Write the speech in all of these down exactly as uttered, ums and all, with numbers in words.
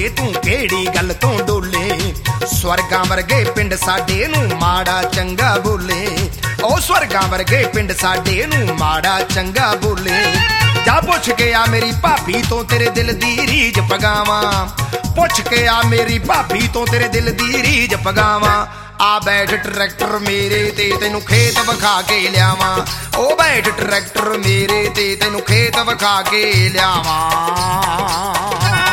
ਤੂੰ ਕਿਹੜੀ ਗੱਲ ਤੋਂ ਡੋਲੇ। ਸਵਰਗਾਂ ਵਰਗੇ ਪਿੰਡ ਸਾਡੇ ਨੂੰ ਮਾੜਾ ਚੰਗਾ ਬੋਲੇ। ਉਹ ਸਵਰਗਾਂ ਵਰਗੇ ਪਿੰਡ ਸਾਡੇ ਨੂੰ ਮਾੜਾ ਚੰਗਾ ਬੋਲੇ। ਜਾ ਪੁੱਛ ਕੇ ਆ ਮੇਰੀ ਭਾਬੀ ਤੋਂ ਤੇਰੇ ਦਿਲ ਦੀ ਰੀਝ ਪਗਾਵਾਂ। ਪੁੱਛ ਕੇ ਆ ਮੇਰੀ ਭਾਬੀ ਤੋਂ ਤੇਰੇ ਦਿਲ ਦੀ ਰੀਝ ਪਗਾਵਾਂ। ਆ ਬੈਠ ਟਰੈਕਟਰ ਮੇਰੇ ਤੇ ਤੈਨੂੰ ਖੇਤ ਵਿਖਾ ਕੇ ਲਿਆਵਾਂ। ਉਹ ਬੈਠ ਟਰੈਕਟਰ ਮੇਰੇ ਤੇ ਤੈਨੂੰ ਖੇਤ ਵਿਖਾ ਕੇ ਲਿਆਵਾਂ।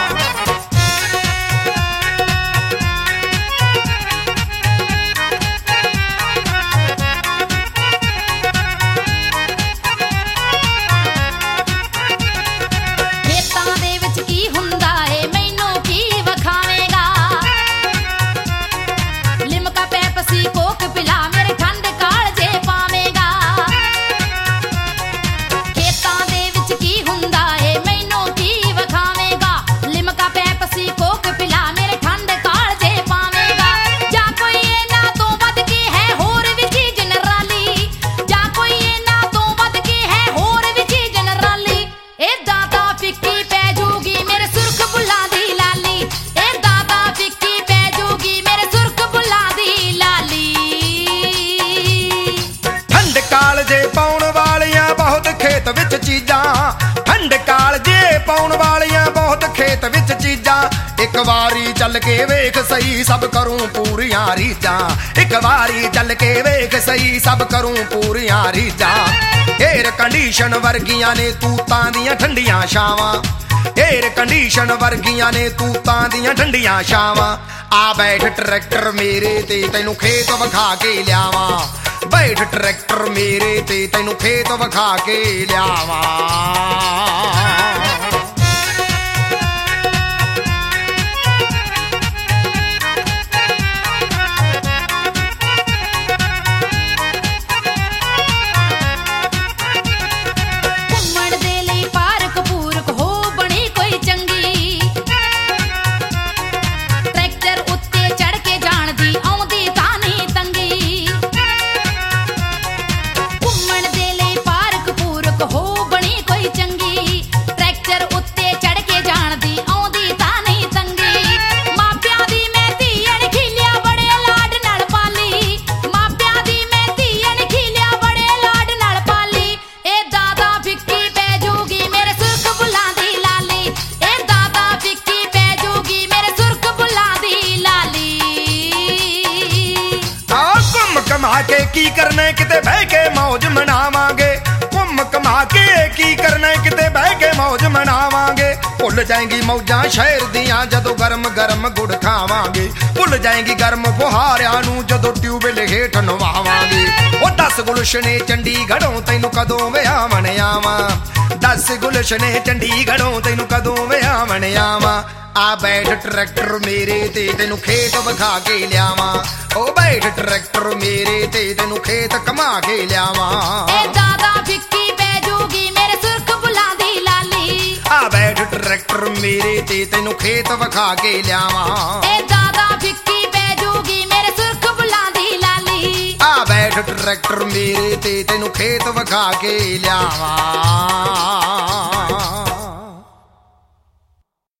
ਵਿੱਚ ਚੀਜ਼ਾਂ ਠੰਡ ਕਾਲਜੇ ਪਾਉਣ ਵਾਲੀਆਂ ਬਹੁਤ ਖੇਤ ਵਿੱਚ ਚੀਜ਼ਾਂ। ਇੱਕ ਵਾਰੀ ਚੱਲ ਕੇ ਵੇਖ ਸਹੀ ਸਭ ਕਰੂੰ ਪੂਰੀਆਂ ਰੀਝਾਂ। ਇੱਕ ਵਾਰੀ ਚੱਲ ਕੇ ਵੇਖ ਸਹੀ ਸਭ ਕਰੂੰ ਪੂਰੀਆਂ ਰੀਝਾਂ। ਏਅਰ ਕੰਡੀਸ਼ਨ ਵਰਗੀਆਂ ਨੇ ਤੂਤਾਂ ਦੀਆਂ ਠੰਡੀਆਂ ਛਾਵਾਂ। ਏਅਰ ਕੰਡੀਸ਼ਨ ਵਰਗੀਆਂ ਨੇ ਤੂਤਾਂ ਦੀਆਂ ਠੰਡੀਆਂ ਛਾਵਾਂ। ਆ ਬੈਠ ਟਰੈਕਟਰ ਮੇਰੇ ਤੇ ਤੈਨੂੰ ਖੇਤ ਵਿਖਾ ਕੇ ਲਿਆਵਾਂ। ਬੈਠ ਟਰੈਕਟਰ ਮੇਰੇ ਤੇ ਤੈਨੂੰ ਖੇਤ ਵਿਖਾ ਕੇ ਲਿਆਵਾਂ। ਕੇ ਕੀ ਕਰਨਾ ਕਿਤੇ ਬਹਿ ਕੇ ਮੌਜ ਮਨਾਵਾਂਗੇ। ਘੁੰਮ ਕਮਾ ਕੇ ਕੀ ਕਰਨਾ ਕਿਤੇ ਬਹਿ ਕੇ ਮੌਜ ਮਨਾਵਾਂਗੇ। ਭੁੱਲ ਜਾਏਂਗੀ ਮੌਜਾਂ ਸ਼ਹਿਰ ਦੀਆਂ ਜਦੋਂ ਗਰਮ ਗਰਮ ਗੁੜ ਖਾਵਾਂਗੇ। ਭੁੱਲ ਜਾਏਂਗੀ ਗਰਮ ਫੁਹਾਰਿਆਂ ਨੂੰ ਜਦੋਂ ਟਿਊਬਵੈੱਲ ਹੇਠ ਨਵਾਵਾਂਗੇ। ਉਹ ਦਸ ਗੁਲਸ਼ਨੇ ਚੰਡੀਗੜ੍ਹੋਂ ਤੈਨੂੰ ਕਦੋਂ ਵਿਆਹਣ ਆਵਾਂ। ਦਸ ਗੁਲਸ਼ਨੇ ਚੰਡੀਗੜ੍ਹੋਂ ਤੈਨੂੰ ਕਦੋਂ ਵਿਆਹਣ ਆਵਾਂ। ਆ ਬੈਠ ਟਰੈਕਟਰ ਮੇਰੇ ਤੇ ਤੈਨੂੰ ਖੇਤ ਵਿਖਾ ਕੇ ਲਿਆਵਾਂ। ਉਹ ਬੈਠ ਟਰੈਕਟਰ ਮੇਰੇ ਤੇ ਤੈਨੂੰ ਖੇਤ ਕਮਾ ਕੇ ਲਿਆਵਾਂ। ਏ ਦਾਦਾ ਫਿੱਕੀ ਪੈ ਜੂਗੀ ਮੇਰੇ ਸੁਰਖ ਬੁਲਾਂ ਦੀ ਲਾਲੀ। ਆ ਬੈਠ ਟਰੈਕਟਰ ਮੇਰੇ ਤੇ ਤੈਨੂੰ ਖੇਤ ਵਿਖਾ ਕੇ ਲਿਆਵਾਂ। ਏ ਦਾਦਾ ਫਿੱਕੀ ਪੈ ਜੂਗੀ ਮੇਰੇ ਸੁਰਖ ਬੁਲਾਂ ਦੀ ਲਾਲੀ। ਆ ਬੈਠ ਟਰੈਕਟਰ ਮੇਰੇ ਤੇ ਤੈਨੂੰ ਖੇਤ ਵਿਖਾ ਕੇ ਲਿਆਵਾਂ।